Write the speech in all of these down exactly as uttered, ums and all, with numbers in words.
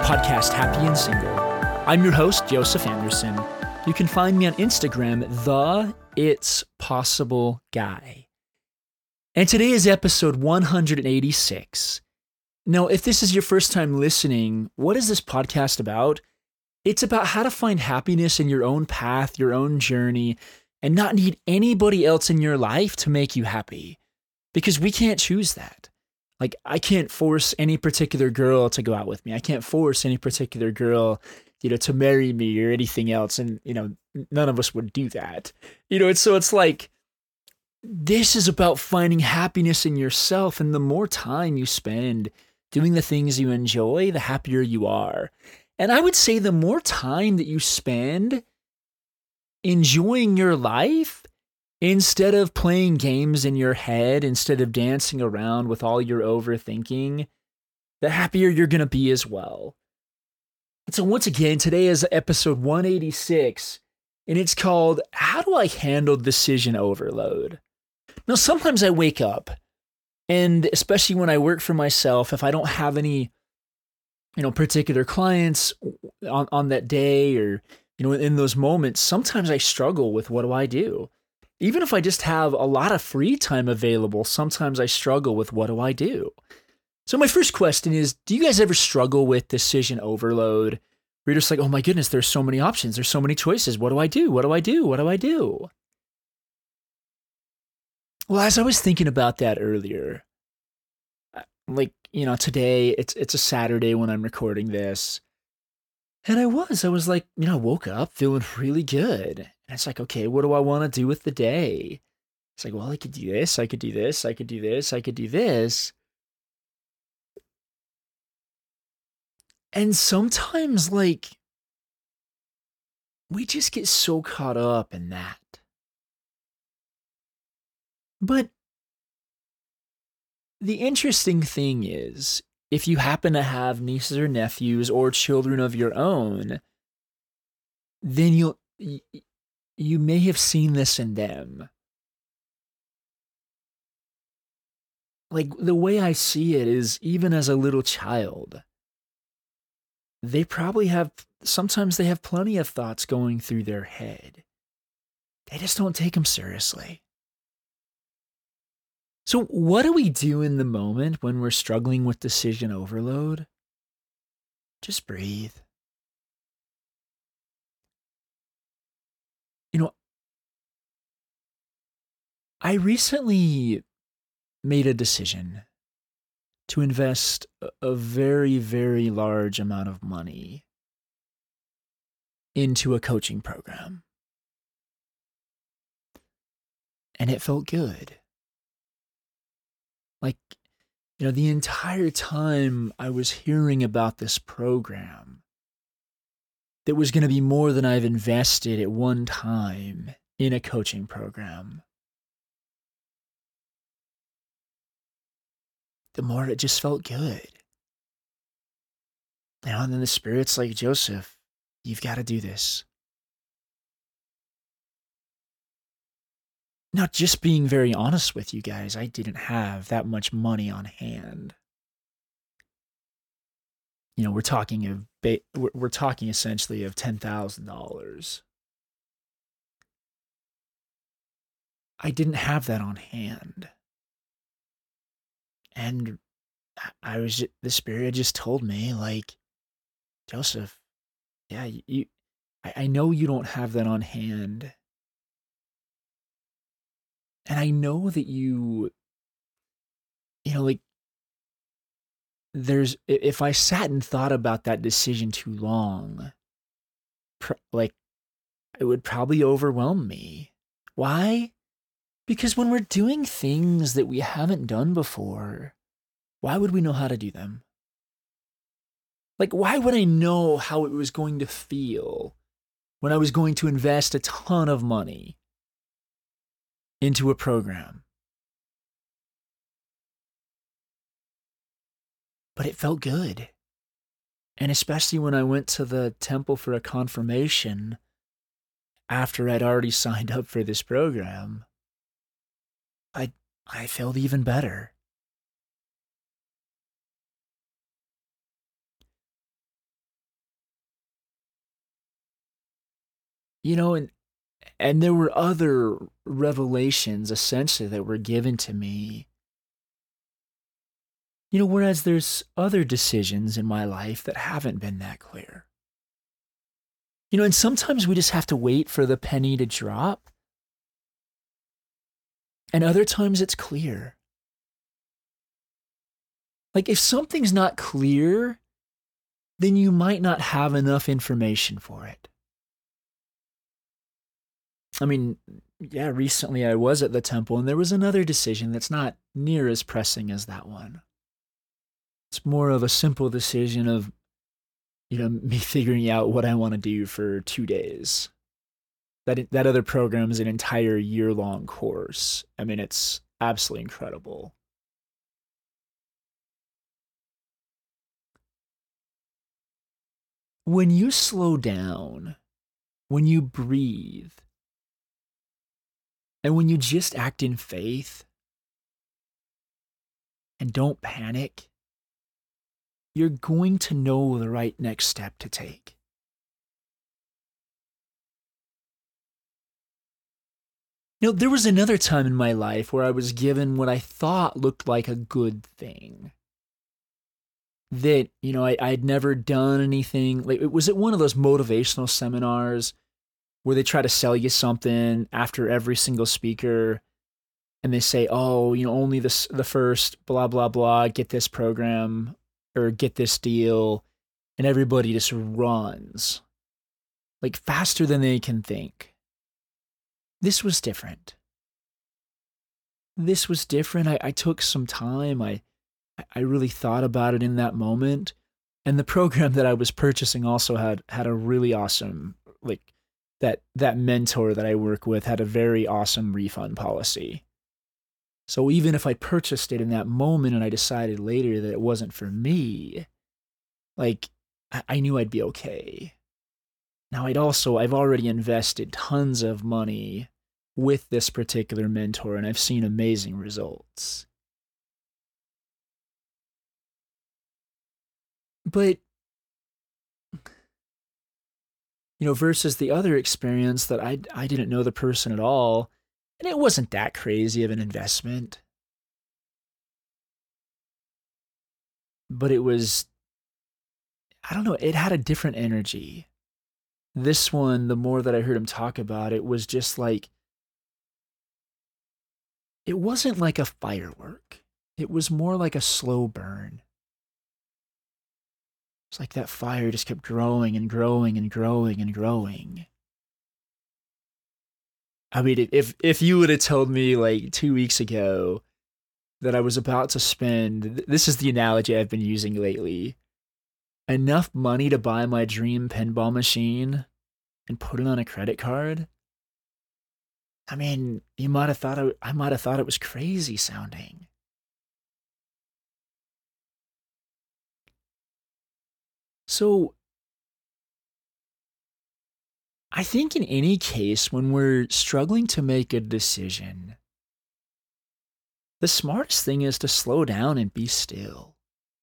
podcast Happy and Single. I'm your host, Joseph Anderson. You can find me on Instagram, the It's Possible Guy. And today is episode one hundred eighty-six. Now, if this is your first time listening, what is this podcast about? It's about how to find happiness in your own path, your own journey, and not need anybody else in your life to make you happy. Because we can't choose that. Like, I can't force any particular girl to go out with me. I can't force any particular girl, you know, to marry me or anything else. And, you know, none of us would do that. You know, it's, so it's like, this is about finding happiness in yourself. And the more time you spend doing the things you enjoy, the happier you are. And I would say the more time that you spend enjoying your life, instead of playing games in your head, instead of dancing around with all your overthinking, the happier you're going to be as well. And so once again, today is episode one eighty-six, and it's called, How Do I Handle Decision Overload? Now, sometimes I wake up, and especially when I work for myself, if I don't have any, you know, particular clients on, on that day or, you know, in those moments, sometimes I struggle with what do I do? Even if I just have a lot of free time available, sometimes I struggle with what do I do? So my first question is, do you guys ever struggle with decision overload? Where you're just like, oh my goodness, there's so many options. There's so many choices. What do I do? What do I do? What do I do? Well, as I was thinking about that earlier, like, you know, today, it's it's a Saturday when I'm recording this. And I was, I was like, you know, I woke up feeling really good. And it's like, okay, what do I want to do with the day? It's like, well, I could do this, I could do this, I could do this, I could do this. And sometimes, like, we just get so caught up in that. But the interesting thing is, if you happen to have nieces or nephews or children of your own, then you'll, you may have seen this in them. Like, the way I see it is, even as a little child, they probably have, sometimes they have plenty of thoughts going through their head. They just don't take them seriously. So what do we do in the moment when we're struggling with decision overload? Just breathe. You know, I recently made a decision to invest a very, very large amount of money into a coaching program. And it felt good. Like, you know, the entire time I was hearing about this program that was going to be more than I've invested at one time in a coaching program, the more it just felt good. You know, and then the Spirit's like, Joseph, you've got to do this. Now, just being very honest with you guys, I didn't have that much money on hand. You know, we're talking of ba- we're talking essentially of ten thousand dollars. I didn't have that on hand. And I was just, the Spirit just told me, like, Joseph, yeah, you I, I know you don't have that on hand. And I know that you, you know, like, there's, if I sat and thought about that decision too long, pr- like, it would probably overwhelm me. Why? Because when we're doing things that we haven't done before, why would we know how to do them? Like, why would I know how it was going to feel when I was going to invest a ton of money into a program? But it felt good. And especially when I went to the temple for a confirmation after I'd already signed up for this program, I I felt even better. You know, and and there were other revelations essentially that were given to me. You know, whereas there's other decisions in my life that haven't been that clear. You know, and sometimes we just have to wait for the penny to drop, and other times it's clear. Like if something's not clear, then you might not have enough information for it. I mean, yeah, recently I was at the temple and there was another decision that's not near as pressing as that one. It's more of a simple decision of, you know, me figuring out what I want to do for two days. That that other program is an entire year-long course. I mean, it's absolutely incredible. When you slow down, when you breathe, and when you just act in faith and don't panic, you're going to know the right next step to take. You know, there was another time in my life where I was given what I thought looked like a good thing. That, you know, I, I'd never done anything. Like, it was at one of those motivational seminars where they try to sell you something after every single speaker, and they say, oh, you know, only this the first blah, blah, blah, get this program or get this deal, and everybody just runs, like faster than they can think. This was different. This was different. I, I took some time. I, I really thought about it in that moment. And the program that I was purchasing also had, had a really awesome, like that, that mentor that I work with had a very awesome refund policy. So even if I purchased it in that moment and I decided later that it wasn't for me, like I, I knew I'd be okay. Now I'd also, I've already invested tons of money with this particular mentor and I've seen amazing results. But, you know, versus the other experience that I, I didn't know the person at all, and it wasn't that crazy of an investment. But it was, I don't know, it had a different energy. This one, the more that I heard him talk about it, was just like, it wasn't like a firework. It was more like a slow burn. It's like that fire just kept growing and growing and growing and growing. I mean, if if you would have told me like two weeks ago that I was about to spend, this is the analogy I've been using lately, enough money to buy my dream pinball machine and put it on a credit card, I mean, you might have thought I, I might have thought it was crazy sounding. So I think in any case, when we're struggling to make a decision, the smartest thing is to slow down and be still.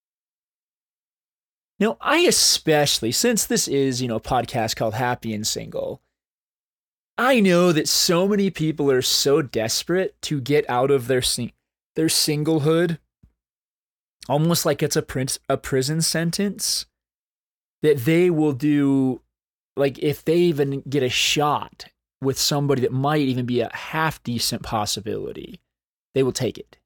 Now, I especially, since this is, you know, a podcast called Happy and Single, I know that so many people are so desperate to get out of their sing- their singlehood, almost like it's a, prin- a prison sentence, that they will do, like if they even get a shot with somebody that might even be a half decent possibility, they will take it.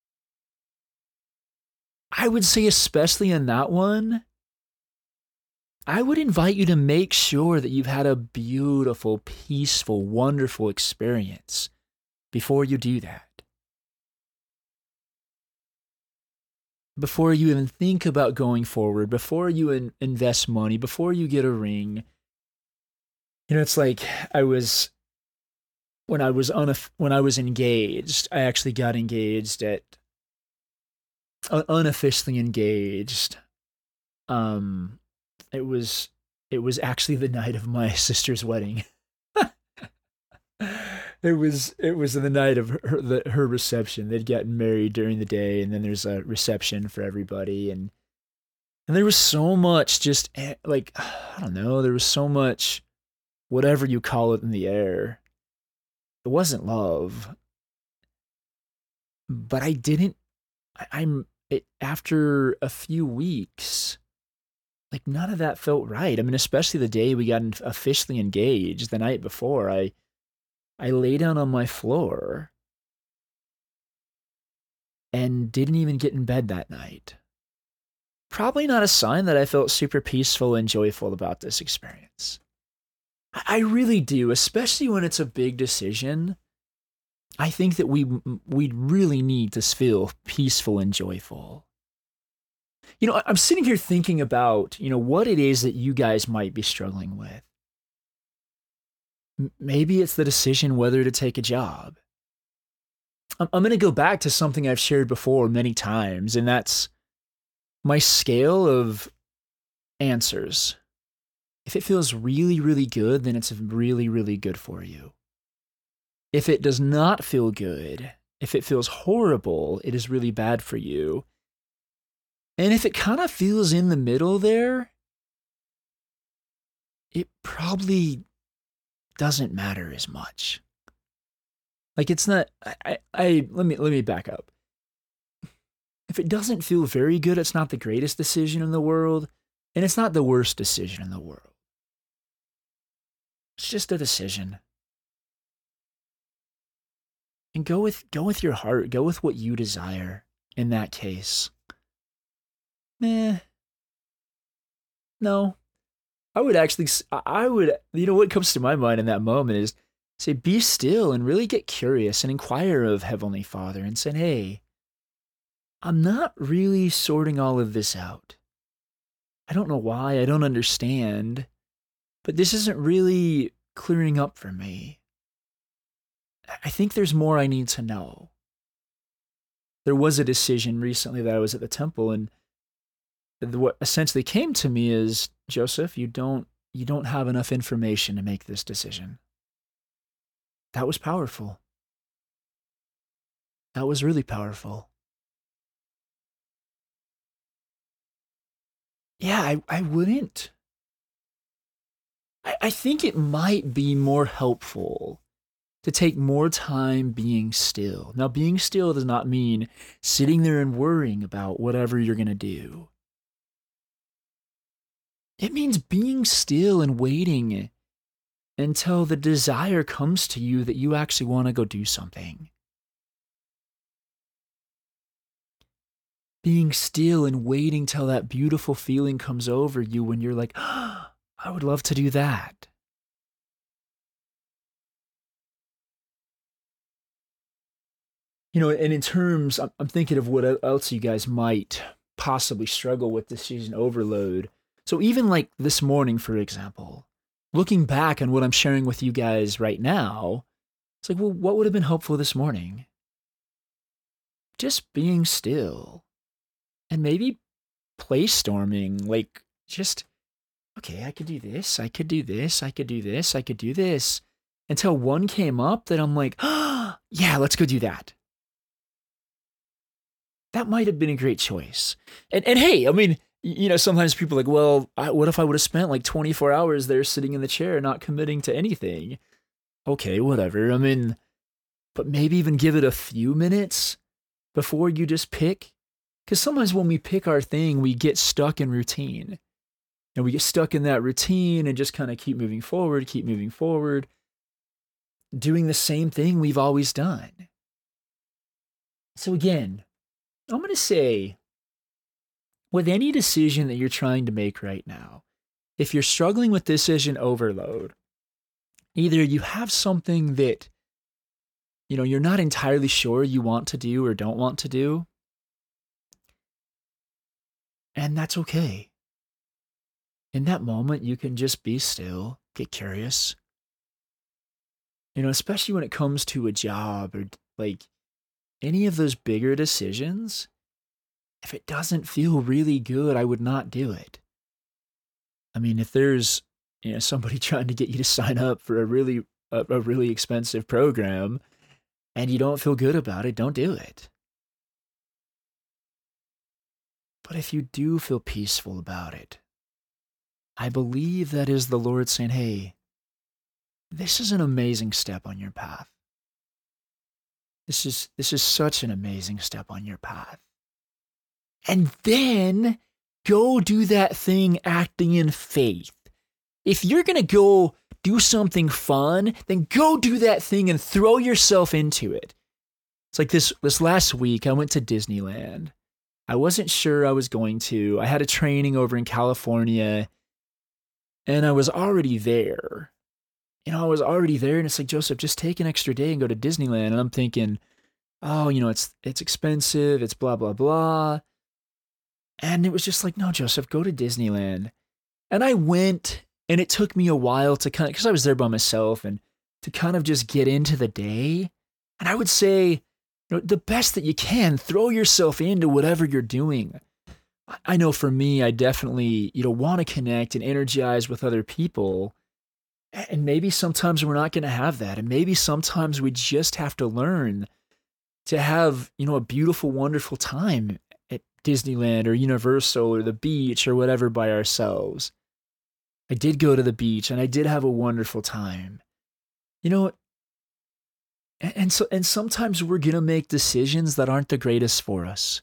I would say, especially in that one, I would invite you to make sure that you've had a beautiful, peaceful, wonderful experience before you do that. Before you even think about going forward, before you in- invest money, before you get a ring. You know, it's like I was, when I was unof- when I was engaged, I actually got engaged at, uh, unofficially engaged. Um, it was, it was actually the night of my sister's wedding. It was it was the night of her the, her reception. They'd gotten married during the day, and then there's a reception for everybody, and and there was so much just eh, like I don't know. There was so much whatever you call it in the air. It wasn't love. But I didn't, I, I'm, it, after a few weeks, like none of that felt right. I mean, especially the day we got officially engaged, the night before, I, I lay down on my floor and didn't even get in bed that night. Probably not a sign that I felt super peaceful and joyful about this experience. I, I really do, especially when it's a big decision. I think that we we really need to feel peaceful and joyful. You know, I'm sitting here thinking about, you know, what it is that you guys might be struggling with. M- Maybe it's the decision whether to take a job. I'm, I'm going to go back to something I've shared before many times, and that's my scale of answers. If it feels really, really good, then it's really, really good for you. If it does not feel good, if it feels horrible, it is really bad for you. And if it kind of feels in the middle there, it probably doesn't matter as much. Like it's not, I, I, I let me, let me back up. If it doesn't feel very good, it's not the greatest decision in the world, and it's not the worst decision in the world. It's just a decision. And go with go with your heart, go with what you desire in that case. Meh. No. I would actually I would you know what comes to my mind in that moment is say be still and really get curious and inquire of Heavenly Father and say, "Hey, I'm not really sorting all of this out. I don't know why, I don't understand, but this isn't really clearing up for me. I think there's more I need to know." There was a decision recently that I was at the temple, and what essentially came to me is, Joseph, you don't you don't have enough information to make this decision. That was powerful. That was really powerful. Yeah, I, I wouldn't. I, I think it might be more helpful to take more time being still. Now, being still does not mean sitting there and worrying about whatever you're going to do. It means being still and waiting until the desire comes to you that you actually want to go do something. Being still and waiting till that beautiful feeling comes over you when you're like, oh, I would love to do that. You know, and in terms, I'm, I'm thinking of what else you guys might possibly struggle with decision overload. So even like this morning, for example, looking back on what I'm sharing with you guys right now, it's like, well, what would have been helpful this morning? Just being still and maybe play storming, like just, okay, I could do this, I could do this, I could do this, I could do this, until one came up that I'm like, oh, yeah, let's go do that. That might have been a great choice. And and hey, I mean, you know, sometimes people are like, well, I, what if I would have spent like twenty-four hours there sitting in the chair, not committing to anything? Okay, whatever. I mean, but maybe even give it a few minutes before you just pick. Because sometimes when we pick our thing, we get stuck in routine. And we get stuck in that routine and just kind of keep moving forward, keep moving forward, doing the same thing we've always done. So again, I'm going to say, with any decision that you're trying to make right now, if you're struggling with decision overload, either you have something that, you know, you're not entirely sure you want to do or don't want to do, and that's okay. In that moment, you can just be still, get curious. You know, especially when it comes to a job or like any of those bigger decisions, if it doesn't feel really good, I would not do it. I mean, if there's, you know, somebody trying to get you to sign up for a really a, a really expensive program and you don't feel good about it, don't do it. But if you do feel peaceful about it, I believe that is the Lord saying, hey, this is an amazing step on your path. This is, this is such an amazing step on your path. And then go do that thing acting in faith. If you're going to go do something fun, then go do that thing and throw yourself into it. It's like this, this last week, I went to Disneyland. I wasn't sure I was going to. I had a training over in California, and I was already there. You know, I was already there, and it's like, Joseph, just take an extra day and go to Disneyland. And I'm thinking, oh, you know, it's it's expensive, it's blah, blah, blah. And it was just like, no, Joseph, go to Disneyland. And I went, and it took me a while to kind of, because I was there by myself, and to kind of just get into the day. And I would say, you know, the best that you can, throw yourself into whatever you're doing. I know for me, I definitely, you know, want to connect and energize with other people. And maybe sometimes we're not going to have that. And maybe sometimes we just have to learn to have, you know, a beautiful, wonderful time at Disneyland or Universal or the beach or whatever by ourselves. I did go to the beach and I did have a wonderful time. You know, and, and so and sometimes we're going to make decisions that aren't the greatest for us.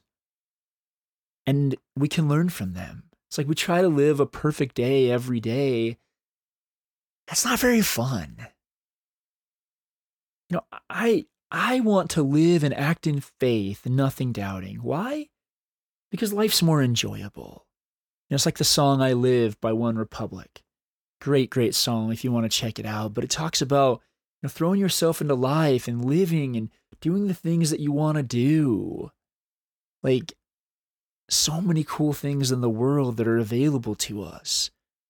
And we can learn from them. It's like we try to live a perfect day every day. That's not very fun. You know, I I want to live and act in faith, nothing doubting. Why? Because life's more enjoyable. You know, it's like the song I Live by One Republic. Great, great song if you want to check it out. But it talks about, you know, throwing yourself into life and living and doing the things that you want to do. Like, so many cool things in the world that are available to us.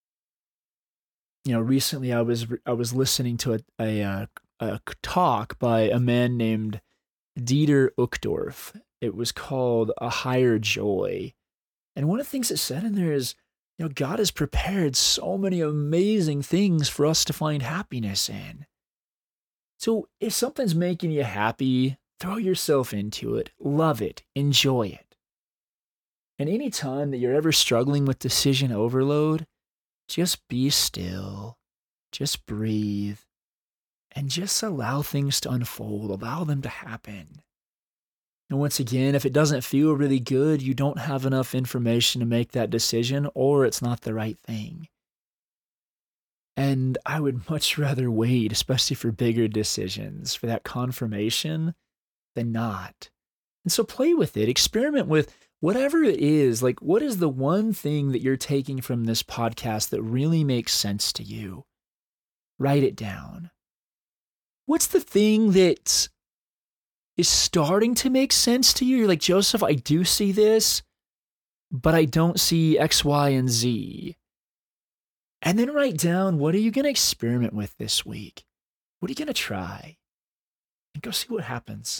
You know, recently I was I was listening to a a, a, a talk by a man named Dieter Uchtdorf. It was called A Higher Joy. And one of the things it said in there is, you know, God has prepared so many amazing things for us to find happiness in. So if something's making you happy, throw yourself into it, love it, enjoy it. And any time that you're ever struggling with decision overload, just be still, just breathe, and just allow things to unfold, allow them to happen. And once again, if it doesn't feel really good, you don't have enough information to make that decision, or it's not the right thing. And I would much rather wait, especially for bigger decisions, for that confirmation than not. And so play with it, experiment with whatever it is. Like, what is the one thing that you're taking from this podcast that really makes sense to you? Write it down. What's the thing that is starting to make sense to you? You're like, Joseph, I do see this, but I don't see X, Y, and Z. And then write down, what are you going to experiment with this week? What are you going to try? And go see what happens.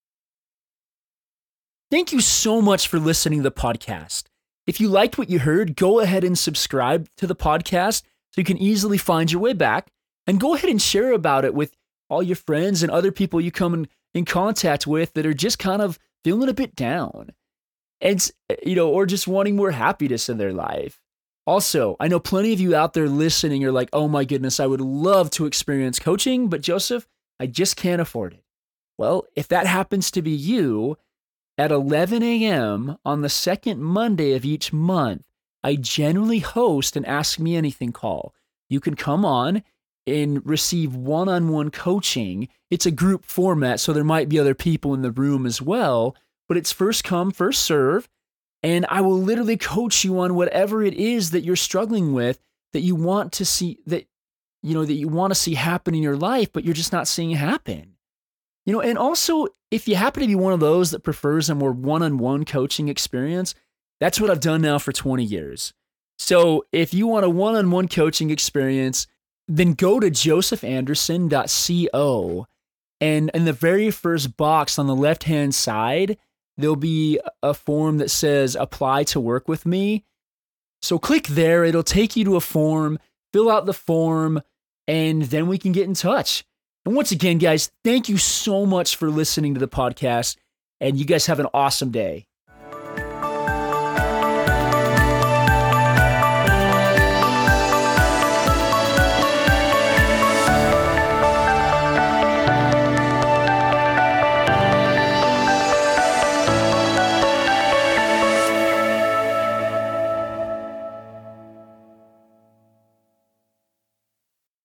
Thank you so much for listening to the podcast. If you liked what you heard, go ahead and subscribe to the podcast so you can easily find your way back, and go ahead and share about it with all your friends and other people you come in, in contact with that are just kind of feeling a bit down, and, you know, or just wanting more happiness in their life. Also, I know plenty of you out there listening are like, oh my goodness, I would love to experience coaching, but Joseph, I just can't afford it. Well, if that happens to be you, at eleven a.m. on the second Monday of each month, I generally host an Ask Me Anything call. You can come on and receive one-on-one coaching. It's a group format, so there might be other people in the room as well, but it's first come, first serve, and I will literally coach you on whatever it is that you're struggling with, that you want to see, that, you know, that you want to see happen in your life, but you're just not seeing happen. You know, and also, if you happen to be one of those that prefers a more one-on-one coaching experience, that's what I've done now for twenty years. So if you want a one-on-one coaching experience, then go to joseph anderson dot co, and in the very first box on the left-hand side, there'll be a form that says apply to work with me. So click there, it'll take you to a form, fill out the form, and then we can get in touch. And once again, guys, thank you so much for listening to the podcast, and you guys have an awesome day.